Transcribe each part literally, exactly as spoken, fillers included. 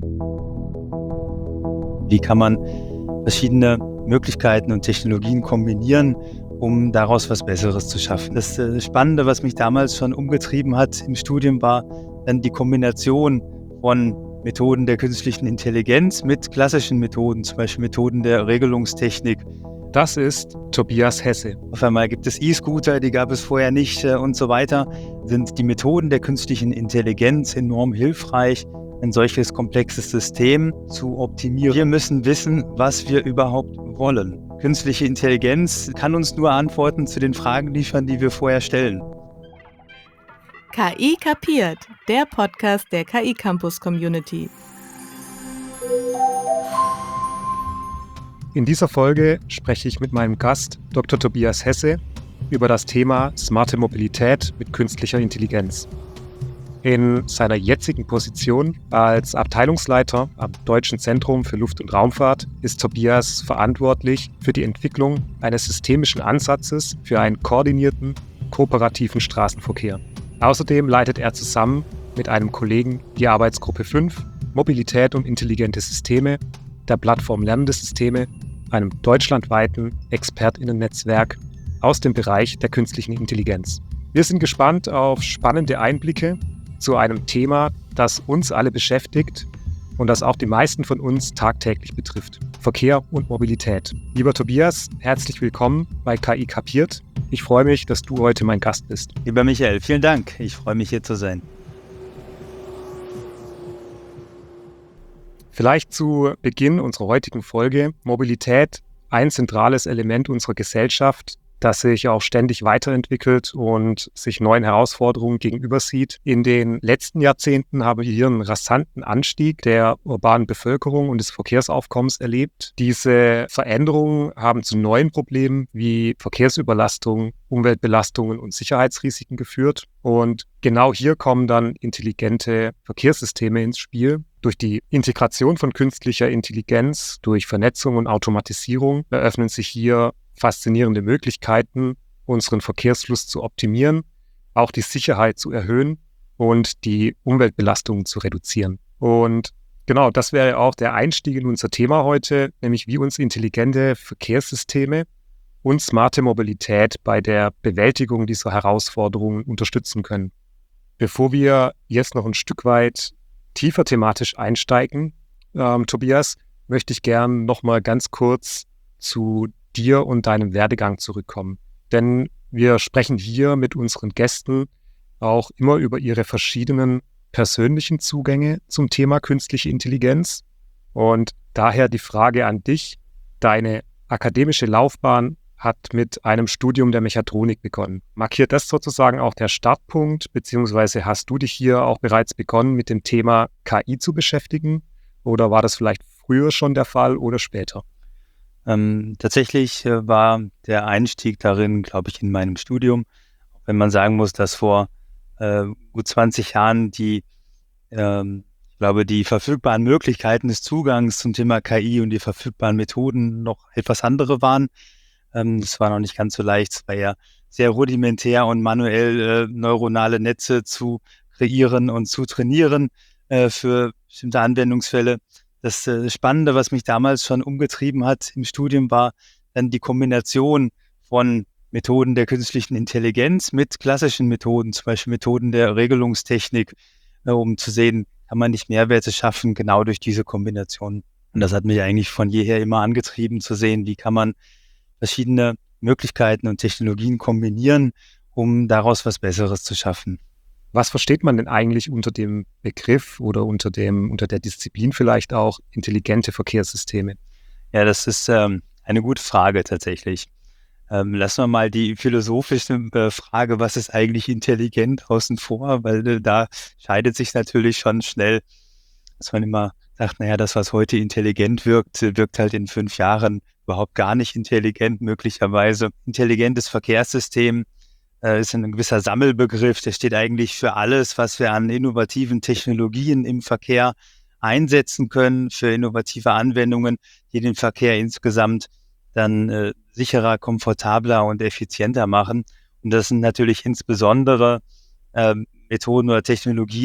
Wie kann man verschiedene Möglichkeiten und Technologien kombinieren, um daraus was Besseres zu schaffen? Das äh, Spannende, was mich damals schon umgetrieben hat im Studium, war dann die Kombination von Methoden der künstlichen Intelligenz mit klassischen Methoden, zum Beispiel Methoden der Regelungstechnik. Das ist Tobias Hesse. Auf einmal gibt es E-Scooter, die gab es vorher nicht äh, und so weiter. Sind die Methoden der künstlichen Intelligenz enorm hilfreich, ein solches komplexes System zu optimieren? Wir müssen wissen, was wir überhaupt wollen. Künstliche Intelligenz kann uns nur Antworten zu den Fragen liefern, die wir vorher stellen. K I kapiert, der Podcast der K I Campus Community. In dieser Folge spreche ich mit meinem Gast Doktor Tobias Hesse über das Thema smarte Mobilität mit künstlicher Intelligenz. In seiner jetzigen Position als Abteilungsleiter am Deutschen Zentrum für Luft- und Raumfahrt ist Tobias verantwortlich für die Entwicklung eines systemischen Ansatzes für einen koordinierten, kooperativen Straßenverkehr. Außerdem leitet er zusammen mit einem Kollegen die Arbeitsgruppe fünf Mobilität und intelligente Systeme der Plattform Lernende Systeme, einem deutschlandweiten ExpertInnen-Netzwerk aus dem Bereich der künstlichen Intelligenz. Wir sind gespannt auf spannende Einblicke zu einem Thema, das uns alle beschäftigt und das auch die meisten von uns tagtäglich betrifft: Verkehr und Mobilität. Lieber Tobias, herzlich willkommen bei K I kapiert. Ich freue mich, dass du heute mein Gast bist. Lieber Michael, vielen Dank. Ich freue mich, hier zu sein. Vielleicht zu Beginn unserer heutigen Folge: Mobilität, ein zentrales Element unserer Gesellschaft, das sich auch ständig weiterentwickelt und sich neuen Herausforderungen gegenüber sieht. In den letzten Jahrzehnten haben wir hier einen rasanten Anstieg der urbanen Bevölkerung und des Verkehrsaufkommens erlebt. Diese Veränderungen haben zu neuen Problemen wie Verkehrsüberlastung, Umweltbelastungen und Sicherheitsrisiken geführt. Und genau hier kommen dann intelligente Verkehrssysteme ins Spiel. Durch die Integration von künstlicher Intelligenz, durch Vernetzung und Automatisierung eröffnen sich hier faszinierende Möglichkeiten, unseren Verkehrsfluss zu optimieren, auch die Sicherheit zu erhöhen und die Umweltbelastungen zu reduzieren. Und genau, das wäre auch der Einstieg in unser Thema heute, nämlich wie uns intelligente Verkehrssysteme und smarte Mobilität bei der Bewältigung dieser Herausforderungen unterstützen können. Bevor wir jetzt noch ein Stück weit tiefer thematisch einsteigen, ähm, Tobias, möchte ich gern nochmal ganz kurz zu dir und deinem Werdegang zurückkommen. Denn wir sprechen hier mit unseren Gästen auch immer über ihre verschiedenen persönlichen Zugänge zum Thema künstliche Intelligenz. Und daher die Frage an dich: Deine akademische Laufbahn hat mit einem Studium der Mechatronik begonnen. Markiert das sozusagen auch der Startpunkt, beziehungsweise hast du dich hier auch bereits begonnen, mit dem Thema K I zu beschäftigen? Oder war das vielleicht früher schon der Fall oder später? Ähm, tatsächlich äh, war der Einstieg darin, glaube ich, in meinem Studium. Auch wenn man sagen muss, dass vor äh, gut zwanzig Jahren die, ähm, ich glaube, die verfügbaren Möglichkeiten des Zugangs zum Thema K I und die verfügbaren Methoden noch etwas andere waren. Ähm, das war noch nicht ganz so leicht. Es war ja sehr rudimentär und manuell äh, neuronale Netze zu kreieren und zu trainieren äh, für bestimmte Anwendungsfälle. Das äh, Spannende, was mich damals schon umgetrieben hat im Studium, war dann die Kombination von Methoden der künstlichen Intelligenz mit klassischen Methoden, zum Beispiel Methoden der Regelungstechnik, äh, um zu sehen, kann man nicht Mehrwerte schaffen, genau durch diese Kombination. Und das hat mich eigentlich von jeher immer angetrieben, zu sehen, wie kann man verschiedene Möglichkeiten und Technologien kombinieren, um daraus was Besseres zu schaffen. Was versteht man denn eigentlich unter dem Begriff oder unter dem unter der Disziplin vielleicht auch intelligente Verkehrssysteme? Ja, das ist ähm, eine gute Frage tatsächlich. Ähm, lassen wir mal die philosophische äh, Frage, was ist eigentlich intelligent, außen vor, weil äh, da scheidet sich natürlich schon schnell, dass man immer sagt, naja, das, was heute intelligent wirkt, wirkt halt in fünf Jahren überhaupt gar nicht intelligent möglicherweise. Intelligentes Verkehrssystem äh, ist ein gewisser Sammelbegriff, der steht eigentlich für alles, was wir an innovativen Technologien im Verkehr einsetzen können, für innovative Anwendungen, die den Verkehr insgesamt dann äh, sicherer, komfortabler und effizienter machen. Und das sind natürlich insbesondere äh, Methoden oder Technologien,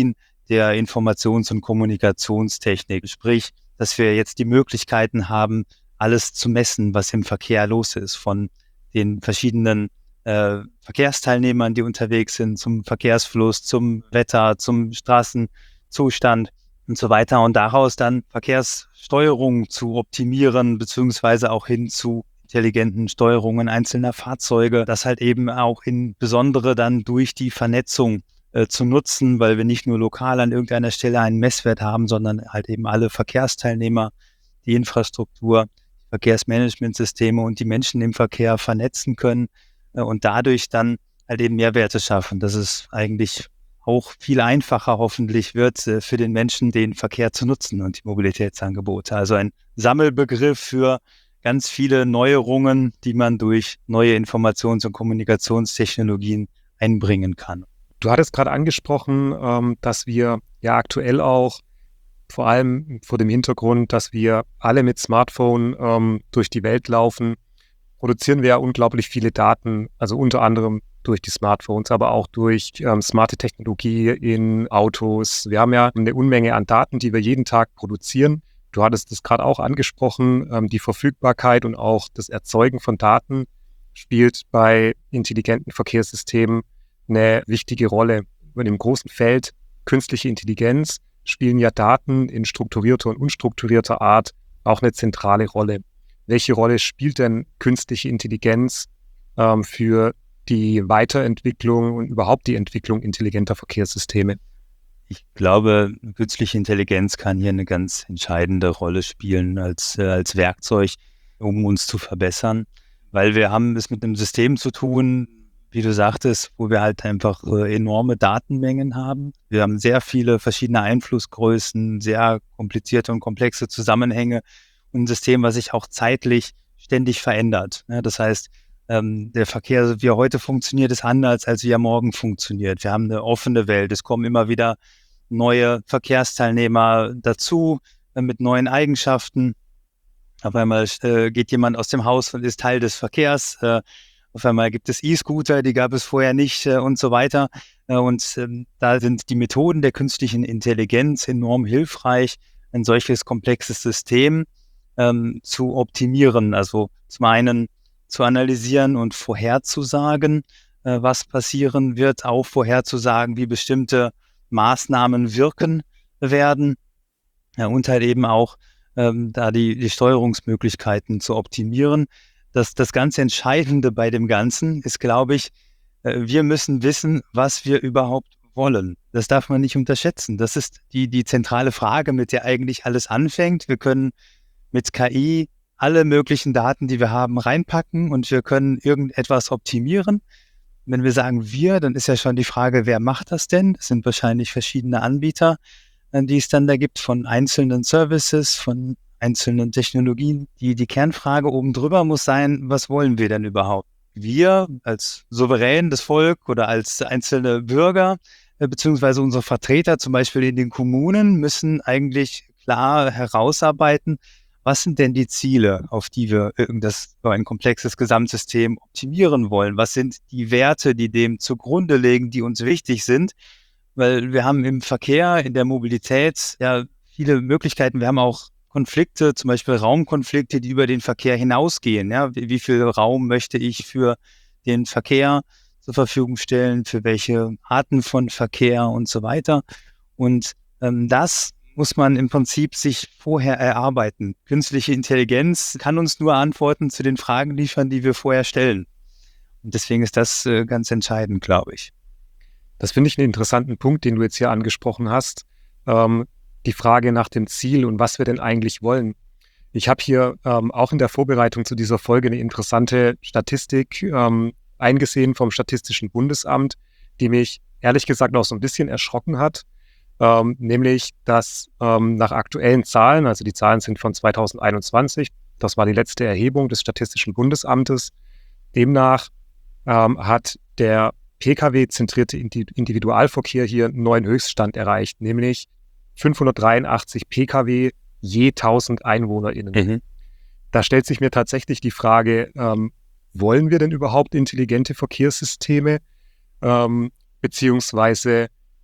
der Informations- und Kommunikationstechnik. Sprich, dass wir jetzt die Möglichkeiten haben, alles zu messen, was im Verkehr los ist, von den verschiedenen äh, Verkehrsteilnehmern, die unterwegs sind, zum Verkehrsfluss, zum Wetter, zum Straßenzustand und so weiter. Und daraus dann Verkehrssteuerung zu optimieren, beziehungsweise auch hin zu intelligenten Steuerungen einzelner Fahrzeuge, das halt eben auch insbesondere dann durch die Vernetzung äh, zu nutzen, weil wir nicht nur lokal an irgendeiner Stelle einen Messwert haben, sondern halt eben alle Verkehrsteilnehmer, die Infrastruktur, Verkehrsmanagementsysteme und die Menschen im Verkehr vernetzen können äh, und dadurch dann halt eben Mehrwerte schaffen. Das ist eigentlich auch viel einfacher hoffentlich wird äh, für den Menschen, den Verkehr zu nutzen und die Mobilitätsangebote. Also ein Sammelbegriff für ganz viele Neuerungen, die man durch neue Informations- und Kommunikationstechnologien einbringen kann. Du hattest gerade angesprochen, ähm, dass wir ja aktuell auch, vor allem vor dem Hintergrund, dass wir alle mit Smartphone ähm, durch die Welt laufen, produzieren wir ja unglaublich viele Daten, also unter anderem durch die Smartphones, aber auch durch ähm, smarte Technologie in Autos. Wir haben ja eine Unmenge an Daten, die wir jeden Tag produzieren. Du hattest es gerade auch angesprochen, ähm, die Verfügbarkeit und auch das Erzeugen von Daten spielt bei intelligenten Verkehrssystemen eine wichtige Rolle. In dem großen Feld künstliche Intelligenz spielen ja Daten in strukturierter und unstrukturierter Art auch eine zentrale Rolle. Welche Rolle spielt denn künstliche Intelligenz ähm, für die Weiterentwicklung und überhaupt die Entwicklung intelligenter Verkehrssysteme? Ich glaube, künstliche Intelligenz kann hier eine ganz entscheidende Rolle spielen als, äh, als Werkzeug, um uns zu verbessern, weil wir haben es mit einem System zu tun, wie du sagtest, wo wir halt einfach äh, enorme Datenmengen haben. Wir haben sehr viele verschiedene Einflussgrößen, sehr komplizierte und komplexe Zusammenhänge und ein System, was sich auch zeitlich ständig verändert. Ja, das heißt, ähm, der Verkehr, so wie er heute funktioniert, ist anders, als wie er morgen funktioniert. Wir haben eine offene Welt. Es kommen immer wieder neue Verkehrsteilnehmer dazu äh, mit neuen Eigenschaften. Auf einmal äh, geht jemand aus dem Haus und ist Teil des Verkehrs. Äh, auf einmal gibt es E-Scooter, die gab es vorher nicht äh, und so weiter. Äh, und ähm, da sind die Methoden der künstlichen Intelligenz enorm hilfreich, ein solches komplexes System ähm, zu optimieren. Also zum einen zu analysieren und vorherzusagen, äh, was passieren wird, auch vorherzusagen, wie bestimmte Maßnahmen wirken werden, ja, und halt eben auch ähm, da die, die Steuerungsmöglichkeiten zu optimieren. Das, das ganz Entscheidende bei dem Ganzen ist, glaube ich, äh, wir müssen wissen, was wir überhaupt wollen. Das darf man nicht unterschätzen. Das ist die, die zentrale Frage, mit der eigentlich alles anfängt. Wir können mit K I alle möglichen Daten, die wir haben, reinpacken und wir können irgendetwas optimieren. Wenn wir sagen wir, dann ist ja schon die Frage, wer macht das denn? Das sind wahrscheinlich verschiedene Anbieter, die es dann da gibt, von einzelnen Services, von einzelnen Technologien. Die, die Kernfrage oben drüber muss sein, was wollen wir denn überhaupt? Wir als Souverän, das Volk oder als einzelne Bürger, beziehungsweise unsere Vertreter, zum Beispiel in den Kommunen, müssen eigentlich klar herausarbeiten, was sind denn die Ziele, auf die wir irgendwas, so ein komplexes Gesamtsystem optimieren wollen? Was sind die Werte, die dem zugrunde liegen, die uns wichtig sind? Weil wir haben im Verkehr, in der Mobilität ja viele Möglichkeiten. Wir haben auch Konflikte, zum Beispiel Raumkonflikte, die über den Verkehr hinausgehen. Ja, wie, wie viel Raum möchte ich für den Verkehr zur Verfügung stellen, für welche Arten von Verkehr und so weiter. Und ähm, das muss man im Prinzip sich vorher erarbeiten. Künstliche Intelligenz kann uns nur Antworten zu den Fragen liefern, die wir vorher stellen. Und deswegen ist das äh, ganz entscheidend, glaube ich. Das finde ich einen interessanten Punkt, den du jetzt hier angesprochen hast. Ähm, die Frage nach dem Ziel und was wir denn eigentlich wollen. Ich habe hier ähm, auch in der Vorbereitung zu dieser Folge eine interessante Statistik ähm, eingesehen vom Statistischen Bundesamt, die mich ehrlich gesagt auch so ein bisschen erschrocken hat. Ähm, nämlich, dass ähm, nach aktuellen Zahlen, also die Zahlen sind von zweitausendeinundzwanzig, das war die letzte Erhebung des Statistischen Bundesamtes, demnach ähm, hat der P K W-zentrierte Individualverkehr hier einen neuen Höchststand erreicht, nämlich fünfhundertdreiundachtzig P K W je tausend EinwohnerInnen. Mhm. Da stellt sich mir tatsächlich die Frage, ähm, wollen wir denn überhaupt intelligente Verkehrssysteme? Ähm, beziehungsweise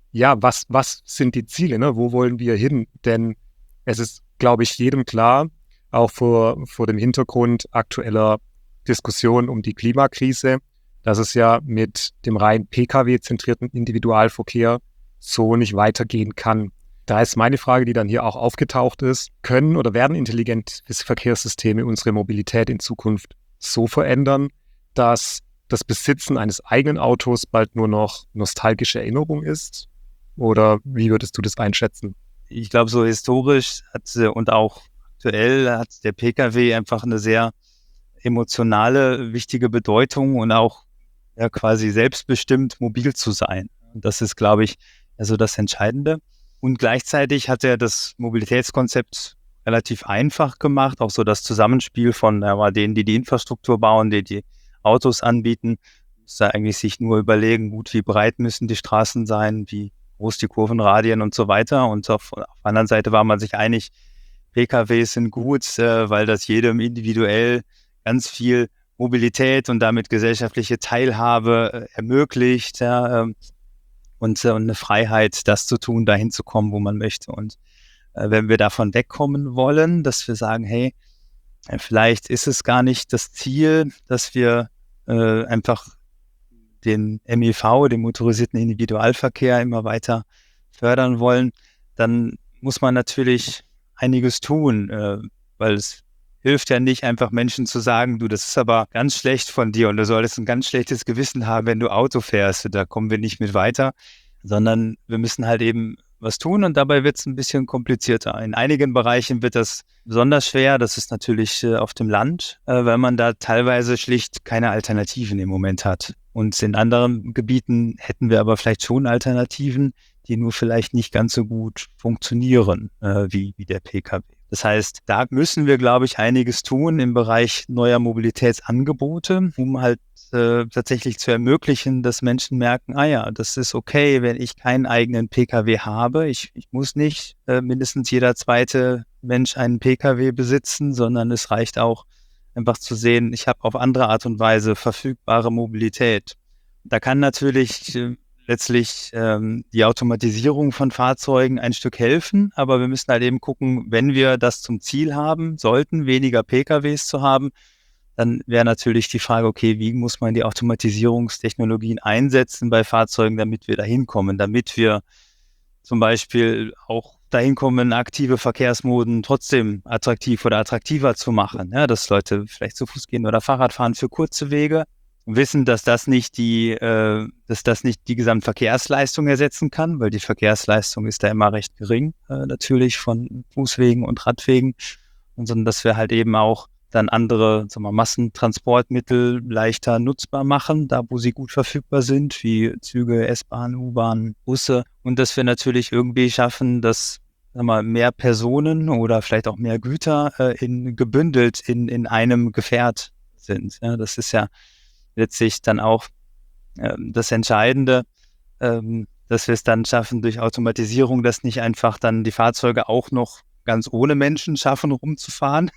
ja, was, was sind die Ziele, ne? Wo wollen wir hin? Denn es ist, glaube ich, jedem klar, auch vor, vor dem Hintergrund aktueller Diskussionen um die Klimakrise, dass es ja mit dem rein P K W-zentrierten Individualverkehr so nicht weitergehen kann. Da ist meine Frage, die dann hier auch aufgetaucht ist: Können oder werden intelligente Verkehrssysteme unsere Mobilität in Zukunft so verändern, dass das Besitzen eines eigenen Autos bald nur noch nostalgische Erinnerung ist? Oder wie würdest du das einschätzen? Ich glaube, so historisch hat äh, und auch aktuell hat der P K W einfach eine sehr emotionale, wichtige Bedeutung und auch ja quasi selbstbestimmt mobil zu sein. Und das ist, glaube ich, also das Entscheidende. Und gleichzeitig hat er das Mobilitätskonzept relativ einfach gemacht, auch so das Zusammenspiel von ja, denen, die die Infrastruktur bauen, die die Autos anbieten, muss da eigentlich sich nur überlegen, gut, wie breit müssen die Straßen sein, wie groß die Kurvenradien und so weiter. Und auf, auf der anderen Seite war man sich einig, P K Ws sind gut, äh, weil das jedem individuell ganz viel Mobilität und damit gesellschaftliche Teilhabe äh, ermöglicht, ja, äh, und, äh, und eine Freiheit, das zu tun, dahin zu kommen, wo man möchte. Und äh, wenn wir davon wegkommen wollen, dass wir sagen, hey, äh, vielleicht ist es gar nicht das Ziel, dass wir äh, einfach den M I V, den motorisierten Individualverkehr, immer weiter fördern wollen, dann muss man natürlich einiges tun, äh, weil es hilft ja nicht, einfach Menschen zu sagen, du, das ist aber ganz schlecht von dir und du solltest ein ganz schlechtes Gewissen haben, wenn du Auto fährst, da kommen wir nicht mit weiter, sondern wir müssen halt eben was tun und dabei wird es ein bisschen komplizierter. In einigen Bereichen wird das besonders schwer, das ist natürlich äh, auf dem Land, äh, weil man da teilweise schlicht keine Alternativen im Moment hat. Und in anderen Gebieten hätten wir aber vielleicht schon Alternativen, die nur vielleicht nicht ganz so gut funktionieren äh, wie, wie der P K W. Das heißt, da müssen wir, glaube ich, einiges tun im Bereich neuer Mobilitätsangebote, um halt äh, tatsächlich zu ermöglichen, dass Menschen merken, ah ja, das ist okay, wenn ich keinen eigenen P K W habe. Ich, ich muss nicht äh, mindestens jeder zweite Mensch einen P K W besitzen, sondern es reicht auch einfach zu sehen, ich habe auf andere Art und Weise verfügbare Mobilität. Da kann natürlich äh, letztlich ähm, die Automatisierung von Fahrzeugen ein Stück helfen, aber wir müssen halt eben gucken, wenn wir das zum Ziel haben sollten, weniger P K Ws zu haben, dann wäre natürlich die Frage, okay, wie muss man die Automatisierungstechnologien einsetzen bei Fahrzeugen, damit wir da hinkommen, damit wir zum Beispiel auch dahin kommen, aktive Verkehrsmoden trotzdem attraktiv oder attraktiver zu machen, ja, dass Leute vielleicht zu Fuß gehen oder Fahrrad fahren für kurze Wege, wissen, dass das nicht die, äh, dass das nicht die Gesamtverkehrsleistung ersetzen kann, weil die Verkehrsleistung ist da immer recht gering, äh, natürlich von Fußwegen und Radwegen, und sondern dass wir halt eben auch dann andere, sagen wir, Massentransportmittel leichter nutzbar machen, da wo sie gut verfügbar sind, wie Züge, S-Bahn, U-Bahn, Busse, und dass wir natürlich irgendwie schaffen, dass, sagen wir, mehr Personen oder vielleicht auch mehr Güter äh, in, gebündelt in, in einem Gefährt sind. Ja, das ist ja letztlich dann auch ähm, das Entscheidende, ähm, dass wir es dann schaffen, durch Automatisierung, dass nicht einfach dann die Fahrzeuge auch noch ganz ohne Menschen schaffen, rumzufahren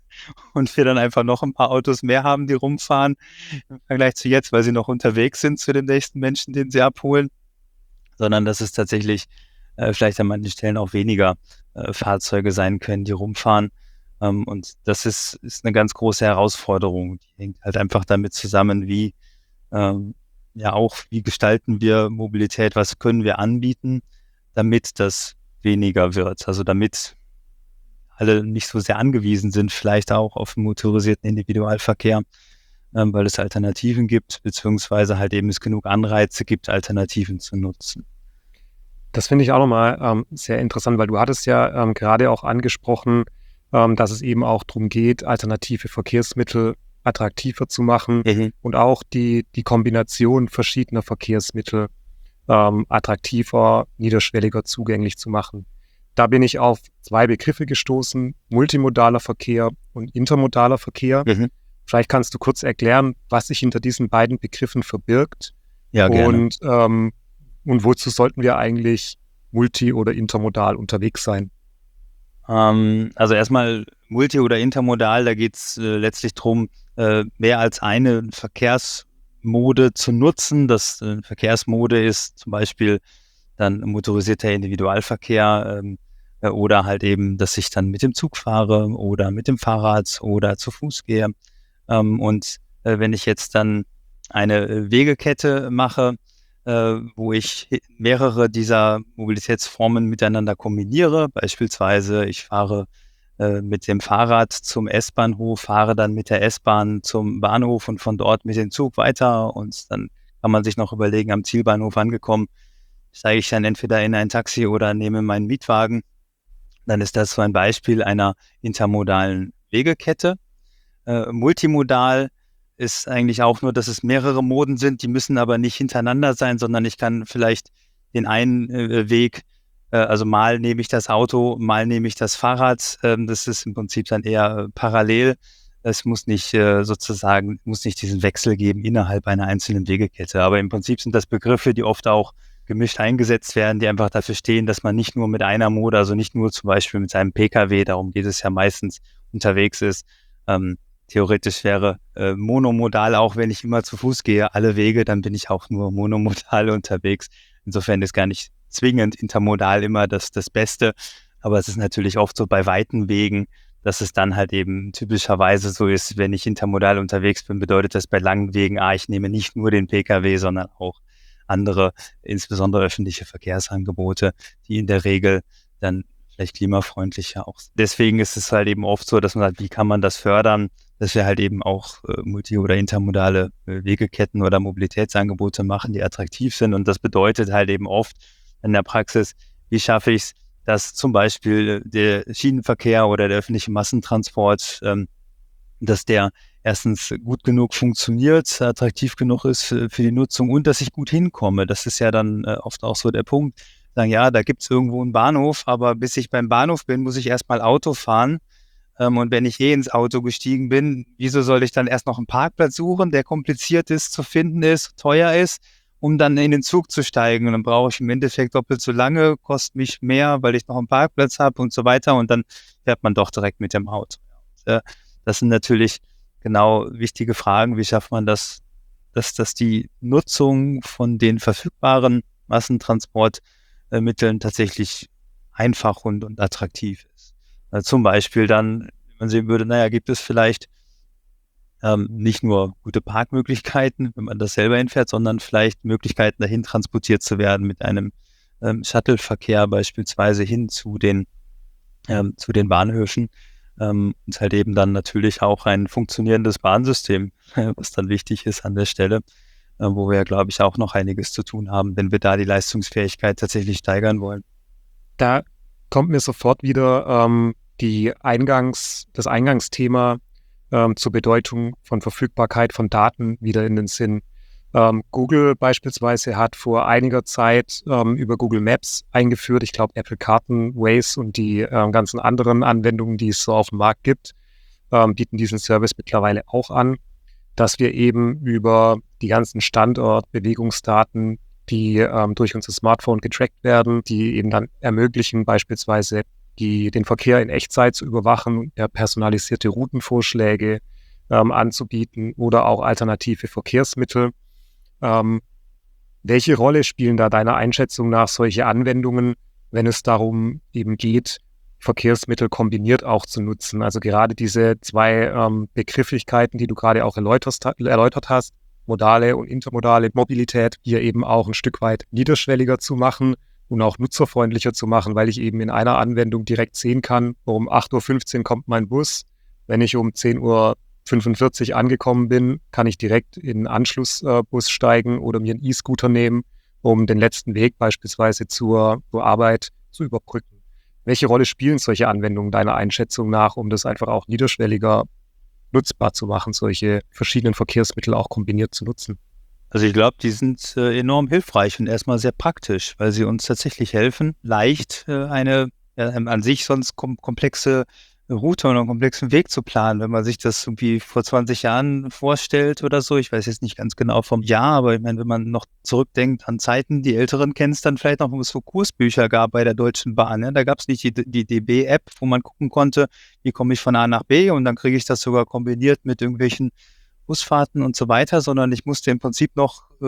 und wir dann einfach noch ein paar Autos mehr haben, die rumfahren im Vergleich zu jetzt, weil sie noch unterwegs sind zu dem nächsten Menschen, den sie abholen, sondern dass es tatsächlich äh, vielleicht an manchen Stellen auch weniger äh, Fahrzeuge sein können, die rumfahren. Um, und das ist, ist eine ganz große Herausforderung. Die hängt halt einfach damit zusammen, wie, ähm, ja auch, wie gestalten wir Mobilität, was können wir anbieten, damit das weniger wird. Also damit alle nicht so sehr angewiesen sind, vielleicht auch auf den motorisierten Individualverkehr, ähm, weil es Alternativen gibt, beziehungsweise halt eben es genug Anreize gibt, Alternativen zu nutzen. Das finde ich auch nochmal ähm, sehr interessant, weil du hattest ja ähm, gerade auch angesprochen, ähm, dass es eben auch darum geht, alternative Verkehrsmittel attraktiver zu machen mhm. und auch die, die Kombination verschiedener Verkehrsmittel ähm, attraktiver, niederschwelliger zugänglich zu machen. Da bin ich auf zwei Begriffe gestoßen: multimodaler Verkehr und intermodaler Verkehr. Mhm. Vielleicht kannst du kurz erklären, was sich hinter diesen beiden Begriffen verbirgt. Ja, gerne. Und, ähm, und wozu sollten wir eigentlich multi- oder intermodal unterwegs sein? Ähm, also erstmal multi- oder intermodal, da geht es äh, letztlich darum, äh, mehr als eine Verkehrsmode zu nutzen. Das äh, Verkehrsmode ist zum Beispiel dann motorisierter Individualverkehr ähm, äh, oder halt eben, dass ich dann mit dem Zug fahre oder mit dem Fahrrad oder zu Fuß gehe. Ähm, und äh, wenn ich jetzt dann eine äh, Wegekette mache, äh, wo ich mehrere dieser Mobilitätsformen miteinander kombiniere, beispielsweise ich fahre äh, mit dem Fahrrad zum S-Bahnhof, fahre dann mit der S-Bahn zum Bahnhof und von dort mit dem Zug weiter und dann kann man sich noch überlegen, am Zielbahnhof angekommen, steige ich dann entweder in ein Taxi oder nehme meinen Mietwagen. Dann ist das so ein Beispiel einer intermodalen Wegekette. Äh, multimodal ist eigentlich auch nur, dass es mehrere Moden sind, die müssen aber nicht hintereinander sein, sondern ich kann vielleicht den einen äh, Weg, äh, also mal nehme ich das Auto, mal nehme ich das Fahrrad. Ähm, das ist im Prinzip dann eher äh, parallel. Es muss nicht äh, sozusagen, muss nicht diesen Wechsel geben innerhalb einer einzelnen Wegekette. Aber im Prinzip sind das Begriffe, die oft auch gemischt eingesetzt werden, die einfach dafür stehen, dass man nicht nur mit einer Mode, also nicht nur zum Beispiel mit seinem Pkw, darum geht es ja meistens, unterwegs ist. Ähm, theoretisch wäre äh, monomodal, auch wenn ich immer zu Fuß gehe, alle Wege, dann bin ich auch nur monomodal unterwegs. Insofern ist gar nicht zwingend intermodal immer das, das Beste. Aber es ist natürlich oft so bei weiten Wegen, dass es dann halt eben typischerweise so ist, wenn ich intermodal unterwegs bin, bedeutet das bei langen Wegen, ah, ich nehme nicht nur den Pkw, sondern auch andere, insbesondere öffentliche Verkehrsangebote, die in der Regel dann vielleicht klimafreundlicher auch sind. Deswegen ist es halt eben oft so, dass man sagt, wie kann man das fördern, dass wir halt eben auch äh, multi- oder intermodale äh, Wegeketten oder Mobilitätsangebote machen, die attraktiv sind. Und das bedeutet halt eben oft in der Praxis, wie schaffe ich es, dass zum Beispiel der Schienenverkehr oder der öffentliche Massentransport, ähm, dass der erstens gut genug funktioniert, attraktiv genug ist für, für die Nutzung und dass ich gut hinkomme. Das ist ja dann äh, oft auch so der Punkt. Sagen, ja, da gibt's irgendwo einen Bahnhof, aber bis ich beim Bahnhof bin, muss ich erstmal Auto fahren. Ähm, und wenn ich eh ins Auto gestiegen bin, wieso soll ich dann erst noch einen Parkplatz suchen, der kompliziert ist, zu finden ist, teuer ist, um dann in den Zug zu steigen? Und dann brauche ich im Endeffekt doppelt so lange, kostet mich mehr, weil ich noch einen Parkplatz habe und so weiter. Und dann fährt man doch direkt mit dem Auto. Und, äh, das sind natürlich genau wichtige Fragen. Wie schafft man das, dass, dass die Nutzung von den verfügbaren Massentransportmitteln tatsächlich einfach und, und attraktiv ist? Also zum Beispiel dann, wenn man sehen würde, naja, gibt es vielleicht ähm, nicht nur gute Parkmöglichkeiten, wenn man das selber hinfährt, sondern vielleicht Möglichkeiten, dahin transportiert zu werden mit einem ähm, Shuttle-Verkehr beispielsweise hin zu den, ähm, zu den Bahnhöfen. Ähm, und halt eben dann natürlich auch ein funktionierendes Bahnsystem, was dann wichtig ist an der Stelle, äh, wo wir, glaube ich, auch noch einiges zu tun haben, wenn wir da die Leistungsfähigkeit tatsächlich steigern wollen. Da kommt mir sofort wieder ähm, die Eingangs, das Eingangsthema ähm, zur Bedeutung von Verfügbarkeit von Daten wieder in den Sinn. Ähm, Google beispielsweise hat vor einiger Zeit ähm, über Google Maps eingeführt, ich glaube Apple Karten, Waze und die ähm, ganzen anderen Anwendungen, die es so auf dem Markt gibt, ähm, bieten diesen Service mittlerweile auch an, dass wir eben über die ganzen Standort-, Bewegungsdaten, die ähm, durch unser Smartphone getrackt werden, die eben dann ermöglichen, beispielsweise die, den Verkehr in Echtzeit zu überwachen, ja, personalisierte Routenvorschläge ähm, anzubieten oder auch alternative Verkehrsmittel. Ähm, welche Rolle spielen da deiner Einschätzung nach solche Anwendungen, wenn es darum eben geht, Verkehrsmittel kombiniert auch zu nutzen? Also gerade diese zwei ähm, Begrifflichkeiten, die du gerade auch erläutert, erläutert hast, modale und intermodale Mobilität, hier eben auch ein Stück weit niederschwelliger zu machen und auch nutzerfreundlicher zu machen, weil ich eben in einer Anwendung direkt sehen kann, um acht Uhr fünfzehn kommt mein Bus. Wenn ich um zehn Uhr fünfundvierzig angekommen bin, kann ich direkt in einen Anschlussbus äh, steigen oder mir einen E-Scooter nehmen, um den letzten Weg beispielsweise zur, zur Arbeit zu überbrücken. Welche Rolle spielen solche Anwendungen deiner Einschätzung nach, um das einfach auch niederschwelliger nutzbar zu machen, solche verschiedenen Verkehrsmittel auch kombiniert zu nutzen? Also ich glaube, die sind äh, enorm hilfreich und erstmal sehr praktisch, weil sie uns tatsächlich helfen, leicht äh, eine ja, an sich sonst kom- komplexe Route und einen komplexen Weg zu planen. Wenn man sich das irgendwie vor zwanzig Jahren vorstellt oder so, ich weiß jetzt nicht ganz genau vom Jahr, aber ich meine, wenn man noch zurückdenkt an Zeiten, die Älteren kennen es dann vielleicht noch, wo es so Kursbücher gab bei der Deutschen Bahn. Ja? Da gab es nicht die, die D B-App, wo man gucken konnte, wie komme ich von A nach B und dann kriege ich das sogar kombiniert mit irgendwelchen Busfahrten und so weiter, sondern ich musste im Prinzip noch äh,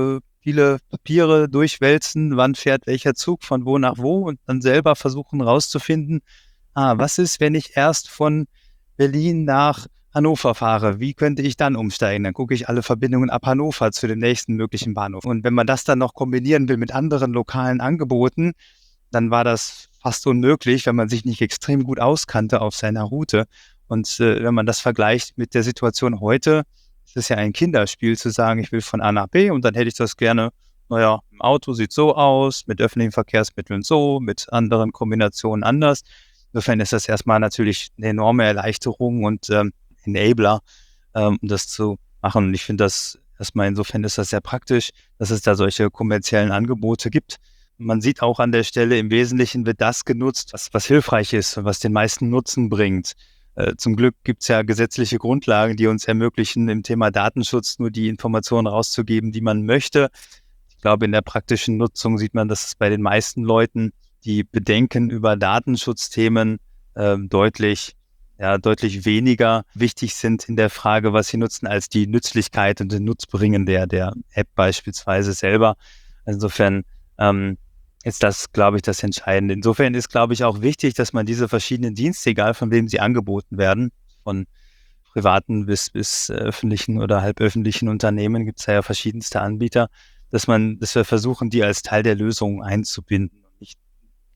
viele Papiere durchwälzen, wann fährt welcher Zug von wo nach wo und dann selber versuchen rauszufinden, ah, was ist, wenn ich erst von Berlin nach Hannover fahre, wie könnte ich dann umsteigen? Dann gucke ich alle Verbindungen ab Hannover zu dem nächsten möglichen Bahnhof. Und wenn man das dann noch kombinieren will mit anderen lokalen Angeboten, dann war das fast unmöglich, wenn man sich nicht extrem gut auskannte auf seiner Route. Und äh, wenn man das vergleicht mit der Situation heute, ist es ja ein Kinderspiel zu sagen, ich will von A nach B und dann hätte ich das gerne, naja, im Auto sieht so aus, mit öffentlichen Verkehrsmitteln so, mit anderen Kombinationen anders. Insofern ist das erstmal natürlich eine enorme Erleichterung und ähm, Enabler, ähm, um das zu machen. Und ich finde das erstmal insofern ist das sehr praktisch, dass es da solche kommerziellen Angebote gibt. Man sieht auch an der Stelle, im Wesentlichen wird das genutzt, was, was hilfreich ist und was den meisten Nutzen bringt. Äh, zum Glück gibt es ja gesetzliche Grundlagen, die uns ermöglichen, im Thema Datenschutz nur die Informationen rauszugeben, die man möchte. Ich glaube, in der praktischen Nutzung sieht man, dass es bei den meisten Leuten die Bedenken über Datenschutzthemen äh, deutlich ja, deutlich weniger wichtig sind in der Frage, was sie nutzen, als die Nützlichkeit und den Nutzbringen der, der App beispielsweise selber. Insofern ähm, ist das, glaube ich, das Entscheidende. Insofern ist, glaube ich, auch wichtig, dass man diese verschiedenen Dienste, egal von wem sie angeboten werden, von privaten bis, bis öffentlichen oder halböffentlichen Unternehmen, gibt es ja verschiedenste Anbieter, dass man, dass wir versuchen, die als Teil der Lösung einzubinden und nicht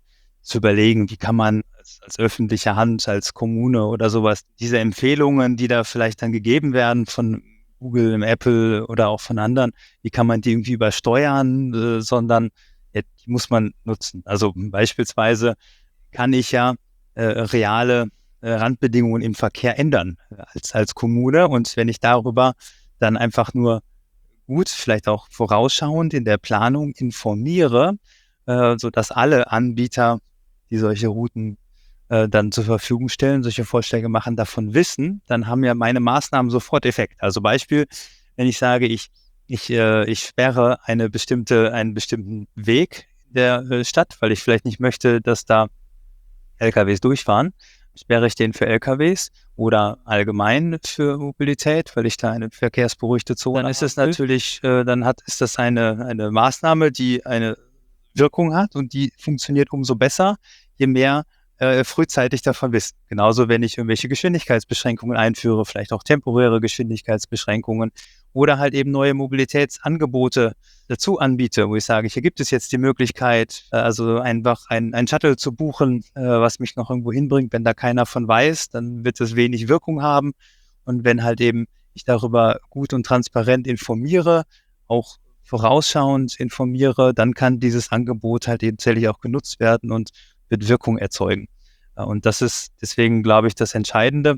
zu überlegen, wie kann man als, als öffentliche Hand, als Kommune oder sowas, diese Empfehlungen, die da vielleicht dann gegeben werden von Google, Apple oder auch von anderen, wie kann man die irgendwie übersteuern, äh, sondern ja, die muss man nutzen. Also beispielsweise kann ich ja äh, reale äh, Randbedingungen im Verkehr ändern äh, als, als Kommune und wenn ich darüber dann einfach nur gut, vielleicht auch vorausschauend in der Planung informiere, äh, sodass alle Anbieter, die solche Routen äh, dann zur Verfügung stellen, solche Vorschläge machen, davon wissen, dann haben ja meine Maßnahmen sofort Effekt. Also Beispiel, wenn ich sage, ich, ich, äh, ich sperre eine bestimmte, einen bestimmten Weg der äh, Stadt, weil ich vielleicht nicht möchte, dass da L K Ws durchfahren, sperre ich den für L K Ws oder allgemein für Mobilität, weil ich da eine verkehrsberuhigte Zone habe. Dann ist es natürlich, äh, dann hat, ist das eine, eine Maßnahme, die eine Wirkung hat und die funktioniert umso besser, je mehr äh, frühzeitig davon wissen. Genauso, wenn ich irgendwelche Geschwindigkeitsbeschränkungen einführe, vielleicht auch temporäre Geschwindigkeitsbeschränkungen oder halt eben neue Mobilitätsangebote dazu anbiete, wo ich sage, hier gibt es jetzt die Möglichkeit, äh, also einfach ein, ein Shuttle zu buchen, äh, was mich noch irgendwo hinbringt. Wenn da keiner von weiß, dann wird es wenig Wirkung haben. Und wenn halt eben ich darüber gut und transparent informiere, auch vorausschauend informiere, dann kann dieses Angebot halt eben tatsächlich auch genutzt werden und wird Wirkung erzeugen. Und das ist deswegen, glaube ich, das Entscheidende,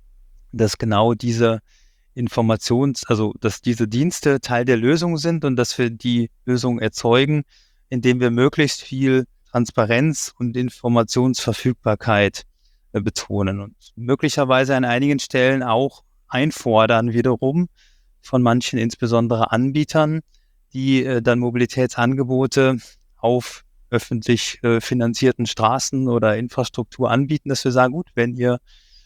dass genau diese Informations-, also dass diese Dienste Teil der Lösung sind und dass wir die Lösung erzeugen, indem wir möglichst viel Transparenz und Informationsverfügbarkeit äh, betonen und möglicherweise an einigen Stellen auch einfordern wiederum von manchen, insbesondere Anbietern, die äh, dann Mobilitätsangebote auf öffentlich äh, finanzierten Straßen oder Infrastruktur anbieten, dass wir sagen, gut, wenn ihr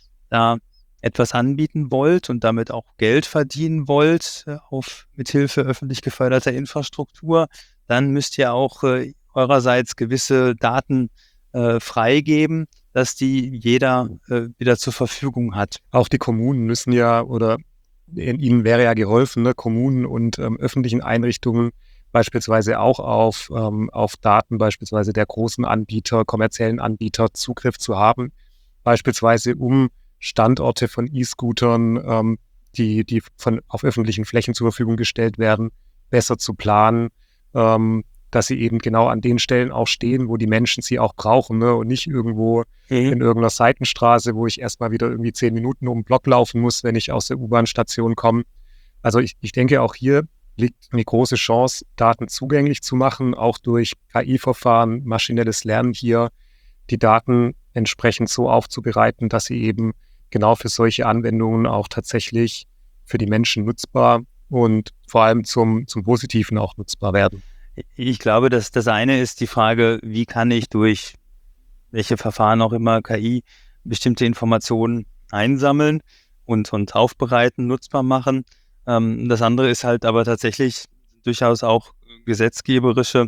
da etwas anbieten wollt und damit auch Geld verdienen wollt äh, auf mithilfe öffentlich geförderter Infrastruktur, dann müsst ihr auch äh, eurerseits gewisse Daten äh, freigeben, dass die jeder äh, wieder zur Verfügung hat. Auch die Kommunen müssen ja, oder in ihnen wäre ja geholfen, ne, Kommunen und ähm, öffentlichen Einrichtungen beispielsweise auch auf, ähm, auf Daten beispielsweise der großen Anbieter, kommerziellen Anbieter Zugriff zu haben, beispielsweise um Standorte von E-Scootern, ähm, die, die von, auf öffentlichen Flächen zur Verfügung gestellt werden, besser zu planen, ähm, dass sie eben genau an den Stellen auch stehen, wo die Menschen sie auch brauchen, ne? Und nicht irgendwo mhm. in irgendeiner Seitenstraße, wo ich erstmal wieder irgendwie zehn Minuten um den Block laufen muss, wenn ich aus der U-Bahn-Station komme. Also ich, ich denke, auch hier liegt eine große Chance, Daten zugänglich zu machen, auch durch K I-Verfahren, maschinelles Lernen hier, die Daten entsprechend so aufzubereiten, dass sie eben genau für solche Anwendungen auch tatsächlich für die Menschen nutzbar und vor allem zum, zum Positiven auch nutzbar werden. Ich glaube, dass das eine ist die Frage, wie kann ich durch welche Verfahren auch immer K I bestimmte Informationen einsammeln und, und aufbereiten, nutzbar machen. Ähm, das andere ist halt aber tatsächlich durchaus auch gesetzgeberische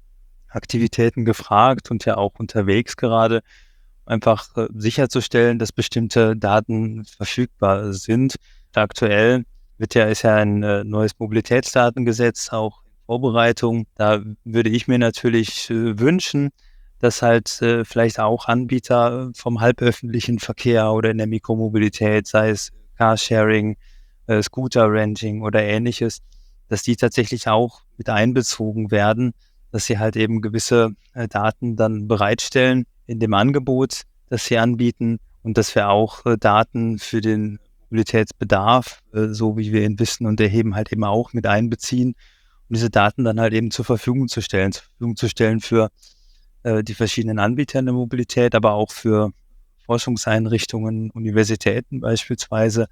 Aktivitäten gefragt und ja auch unterwegs gerade, einfach äh, sicherzustellen, dass bestimmte Daten verfügbar sind. Aktuell wird ja, ist ja ein äh, neues Mobilitätsdatengesetz auch in Vorbereitung. Da würde ich mir natürlich äh, wünschen, dass halt äh, vielleicht auch Anbieter vom halböffentlichen Verkehr oder in der Mikromobilität, sei es Carsharing, äh, Scooter-Renting oder Ähnliches, dass die tatsächlich auch mit einbezogen werden, dass sie halt eben gewisse äh, Daten dann bereitstellen in dem Angebot, das sie anbieten und dass wir auch äh, Daten für den Mobilitätsbedarf, äh, so wie wir ihn wissen und erheben, halt eben auch mit einbeziehen und diese Daten dann halt eben zur Verfügung zu stellen, zur Verfügung zu stellen für äh, die verschiedenen Anbieter in der Mobilität, aber auch für Forschungseinrichtungen, Universitäten beispielsweise.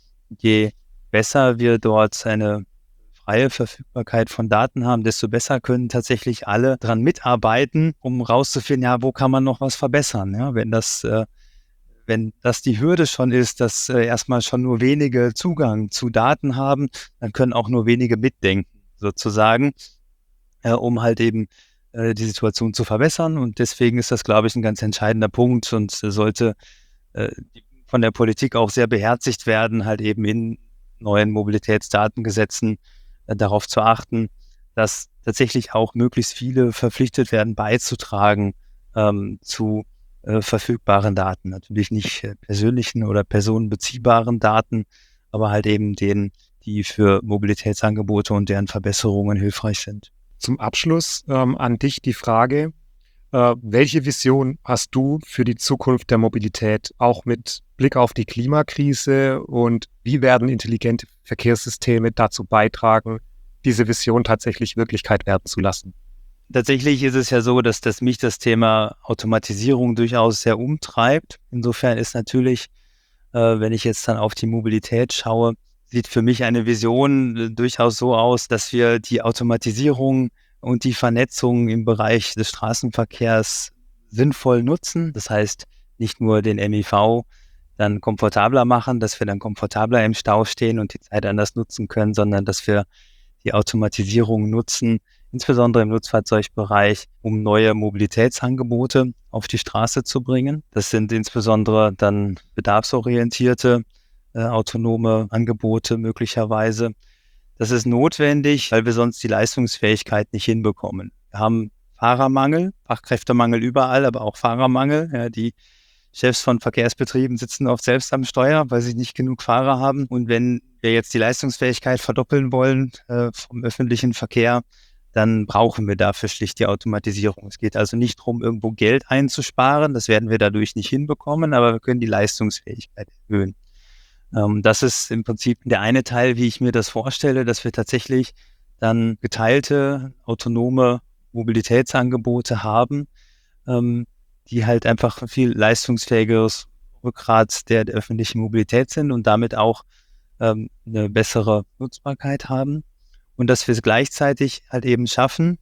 Je besser wir dort eine freie Verfügbarkeit von Daten haben, desto besser können tatsächlich alle dran mitarbeiten, um rauszufinden, ja, wo kann man noch was verbessern, ja, wenn das, äh, wenn das die Hürde schon ist, dass äh, erstmal schon nur wenige Zugang zu Daten haben, dann können auch nur wenige mitdenken, sozusagen, äh, um halt eben äh, die Situation zu verbessern. Und deswegen ist das, glaube ich, ein ganz entscheidender Punkt und äh, sollte äh, von der Politik auch sehr beherzigt werden, halt eben in neuen Mobilitätsdatengesetzen äh, darauf zu achten, dass tatsächlich auch möglichst viele verpflichtet werden, beizutragen ähm, zu äh, verfügbaren Daten. Natürlich nicht äh, persönlichen oder personenbeziehbaren Daten, aber halt eben denen, die für Mobilitätsangebote und deren Verbesserungen hilfreich sind. Zum Abschluss ähm, an dich die Frage, äh, welche Vision hast du für die Zukunft der Mobilität, auch mit Blick auf die Klimakrise, und wie werden intelligente Verkehrssysteme dazu beitragen, diese Vision tatsächlich Wirklichkeit werden zu lassen? Tatsächlich ist es ja so, dass, dass mich das Thema Automatisierung durchaus sehr umtreibt. Insofern ist natürlich, äh, wenn ich jetzt dann auf die Mobilität schaue, sieht für mich eine Vision äh, durchaus so aus, dass wir die Automatisierung und die Vernetzung im Bereich des Straßenverkehrs sinnvoll nutzen. Das heißt, nicht nur den M I V dann komfortabler machen, dass wir dann komfortabler im Stau stehen und die Zeit anders nutzen können, sondern dass wir die Automatisierung nutzen, insbesondere im Nutzfahrzeugbereich, um neue Mobilitätsangebote auf die Straße zu bringen. Das sind insbesondere dann bedarfsorientierte, äh, autonome Angebote möglicherweise. Das ist notwendig, weil wir sonst die Leistungsfähigkeit nicht hinbekommen. Wir haben Fahrermangel, Fachkräftemangel überall, aber auch Fahrermangel. Ja, die Chefs von Verkehrsbetrieben sitzen oft selbst am Steuer, weil sie nicht genug Fahrer haben. Und wenn wir jetzt die Leistungsfähigkeit verdoppeln wollen äh, vom öffentlichen Verkehr, dann brauchen wir dafür schlicht die Automatisierung. Es geht also nicht darum, irgendwo Geld einzusparen. Das werden wir dadurch nicht hinbekommen, aber wir können die Leistungsfähigkeit erhöhen. Ähm, das ist im Prinzip der eine Teil, wie ich mir das vorstelle, dass wir tatsächlich dann geteilte, autonome Mobilitätsangebote haben, ähm, die halt einfach viel leistungsfähigeres Rückgrat der, der öffentlichen Mobilität sind und damit auch ähm, eine bessere Nutzbarkeit haben. Und dass wir es gleichzeitig halt eben schaffen,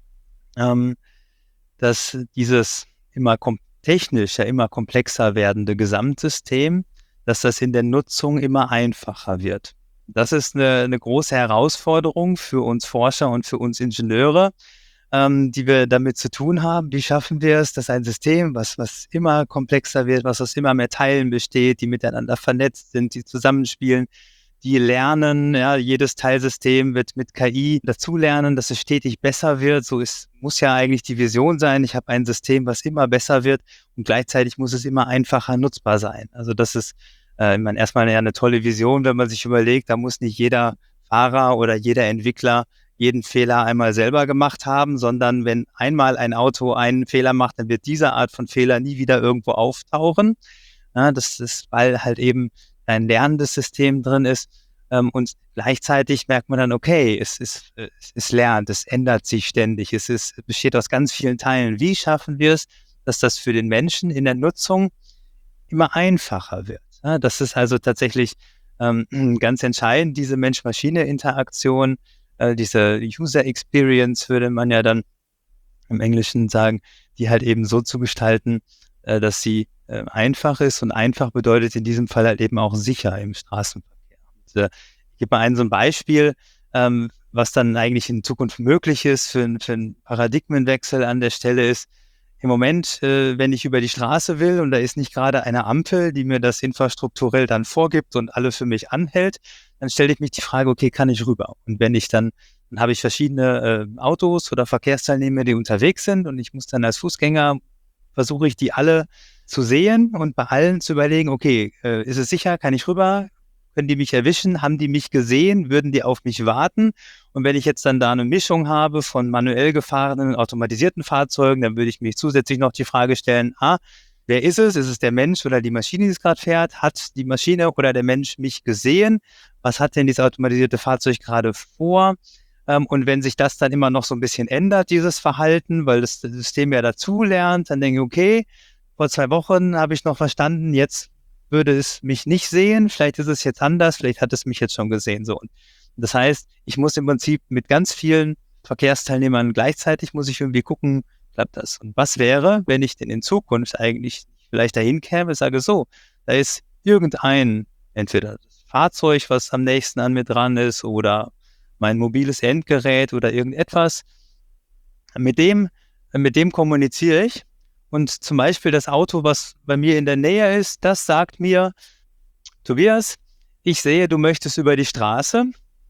ähm, dass dieses immer kom- technisch ja immer komplexer werdende Gesamtsystem, dass das in der Nutzung immer einfacher wird. Das ist eine, eine große Herausforderung für uns Forscher und für uns Ingenieure, ähm, die wir damit zu tun haben. Wie schaffen wir es, dass ein System, was, was immer komplexer wird, was aus immer mehr Teilen besteht, die miteinander vernetzt sind, die zusammenspielen, die lernen, ja, jedes Teilsystem wird mit K I dazulernen, dass es stetig besser wird. So ist, muss ja eigentlich die Vision sein. Ich habe ein System, was immer besser wird und gleichzeitig muss es immer einfacher nutzbar sein. Also das ist äh, ich meine, erstmal ja eine tolle Vision, wenn man sich überlegt, da muss nicht jeder Fahrer oder jeder Entwickler jeden Fehler einmal selber gemacht haben, sondern wenn einmal ein Auto einen Fehler macht, dann wird diese Art von Fehler nie wieder irgendwo auftauchen. Ja, das ist, weil halt eben ein lernendes System drin ist. Ähm, und gleichzeitig merkt man dann, okay, es ist, es ist lernt, es ändert sich ständig, es ist, es besteht aus ganz vielen Teilen. Wie schaffen wir es, dass das für den Menschen in der Nutzung immer einfacher wird? Ja, das ist also tatsächlich ähm, ganz entscheidend, diese Mensch-Maschine-Interaktion, äh, diese User Experience, würde man ja dann im Englischen sagen, die halt eben so zu gestalten, äh, dass sie äh, einfach ist, und einfach bedeutet in diesem Fall halt eben auch sicher im Straßenverkehr. Und, äh, ich gebe mal ein so ein Beispiel, ähm, was dann eigentlich in Zukunft möglich ist für, für einen Paradigmenwechsel an der Stelle ist, im Moment, äh, wenn ich über die Straße will und da ist nicht gerade eine Ampel, die mir das infrastrukturell dann vorgibt und alle für mich anhält, dann stelle ich mich die Frage, okay, kann ich rüber? Und wenn ich dann, dann habe ich verschiedene äh, Autos oder Verkehrsteilnehmer, die unterwegs sind und ich muss dann als Fußgänger, versuche ich die alle zu sehen und bei allen zu überlegen, okay, äh, ist es sicher, kann ich rüber? Können die mich erwischen? Haben die mich gesehen? Würden die auf mich warten? Und wenn ich jetzt dann da eine Mischung habe von manuell gefahrenen, automatisierten Fahrzeugen, dann würde ich mich zusätzlich noch die Frage stellen, ah, wer ist es? Ist es der Mensch oder die Maschine, die es gerade fährt? Hat die Maschine oder der Mensch mich gesehen? Was hat denn dieses automatisierte Fahrzeug gerade vor? Ähm, und wenn sich das dann immer noch so ein bisschen ändert, dieses Verhalten, weil das System ja dazu lernt, dann denke ich, okay, vor zwei Wochen habe ich noch verstanden, jetzt würde es mich nicht sehen, vielleicht ist es jetzt anders, vielleicht hat es mich jetzt schon gesehen. So. Und das heißt, ich muss im Prinzip mit ganz vielen Verkehrsteilnehmern gleichzeitig, muss ich irgendwie gucken, klappt das? Und was wäre, wenn ich denn in Zukunft eigentlich vielleicht dahin käme, sage so, da ist irgendein, entweder das Fahrzeug, was am nächsten an mir dran ist oder mein mobiles Endgerät oder irgendetwas, mit dem, mit dem kommuniziere ich. Und zum Beispiel das Auto, was bei mir in der Nähe ist, das sagt mir, Tobias, ich sehe, du möchtest über die Straße.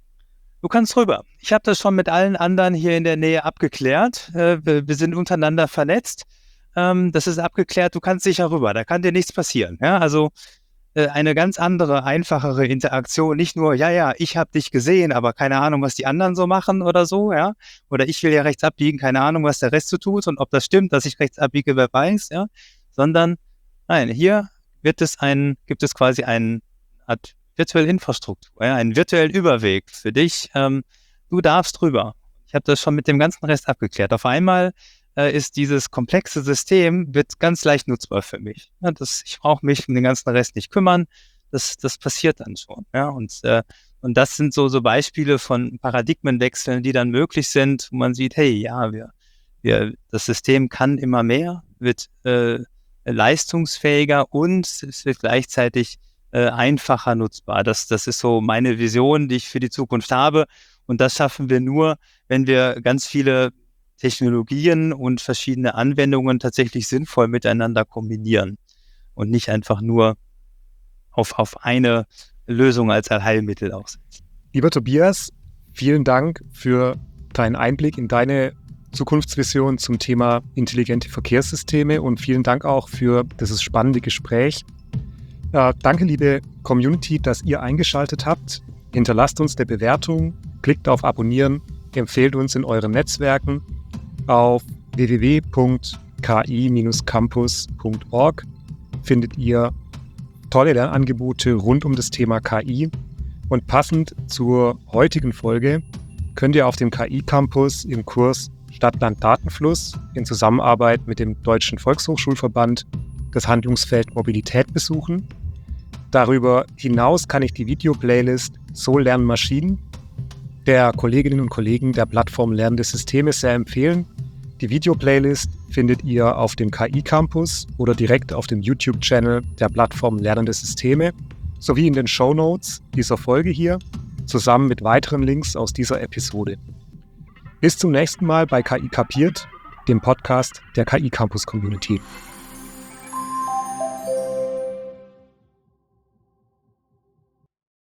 Du kannst rüber. Ich habe das schon mit allen anderen hier in der Nähe abgeklärt. Äh, wir, wir sind untereinander vernetzt. Ähm, das ist abgeklärt, du kannst sicher rüber. Da kann dir nichts passieren. Ja, also äh, eine ganz andere, einfachere Interaktion. Nicht nur, ja, ja, ich habe dich gesehen, aber keine Ahnung, was die anderen so machen oder so. Ja, oder ich will ja rechts abbiegen, keine Ahnung, was der Rest so tut und ob das stimmt, dass ich rechts abbiege, wer weiß. Ja, sondern nein, hier wird es ein, gibt es quasi eine Art virtuelle Infrastruktur, ja, einen virtuellen Überweg für dich. Ähm, du darfst rüber. Ich habe das schon mit dem ganzen Rest abgeklärt. Auf einmal äh, ist dieses komplexe System wird ganz leicht nutzbar für mich. Ja, das, ich brauche mich um den ganzen Rest nicht kümmern. Das, das passiert dann schon. Ja, und, äh, und das sind so, so Beispiele von Paradigmenwechseln, die dann möglich sind, wo man sieht, hey, ja, wir, wir, das System kann immer mehr, wird äh, leistungsfähiger und es wird gleichzeitig äh, einfacher nutzbar. Das, das ist so meine Vision, die ich für die Zukunft habe. Und das schaffen wir nur, wenn wir ganz viele Technologien und verschiedene Anwendungen tatsächlich sinnvoll miteinander kombinieren und nicht einfach nur auf, auf eine Lösung als Allheilmittel aussetzen. Lieber Tobias, vielen Dank für deinen Einblick in deine Zukunftsvision zum Thema intelligente Verkehrssysteme und vielen Dank auch für dieses spannende Gespräch. Äh, danke, liebe Community, dass ihr eingeschaltet habt. Hinterlasst uns eine Bewertung, klickt auf Abonnieren, empfehlt uns in euren Netzwerken. Auf w w w punkt k i dash campus punkt org findet ihr tolle Lernangebote rund um das Thema K I. Und passend zur heutigen Folge könnt ihr auf dem K I-Campus im Kurs Stadt-Land-Datenfluss in Zusammenarbeit mit dem Deutschen Volkshochschulverband das Handlungsfeld Mobilität besuchen. Darüber hinaus kann ich die Video-Playlist So lernen Maschinen der Kolleginnen und Kollegen der Plattform Lernende Systeme sehr empfehlen. Die Video-Playlist findet ihr auf dem K I-Campus oder direkt auf dem YouTube-Channel der Plattform Lernende Systeme sowie in den Shownotes dieser Folge hier, zusammen mit weiteren Links aus dieser Episode. Bis zum nächsten Mal bei K I kapiert, dem Podcast der K I-Campus-Community.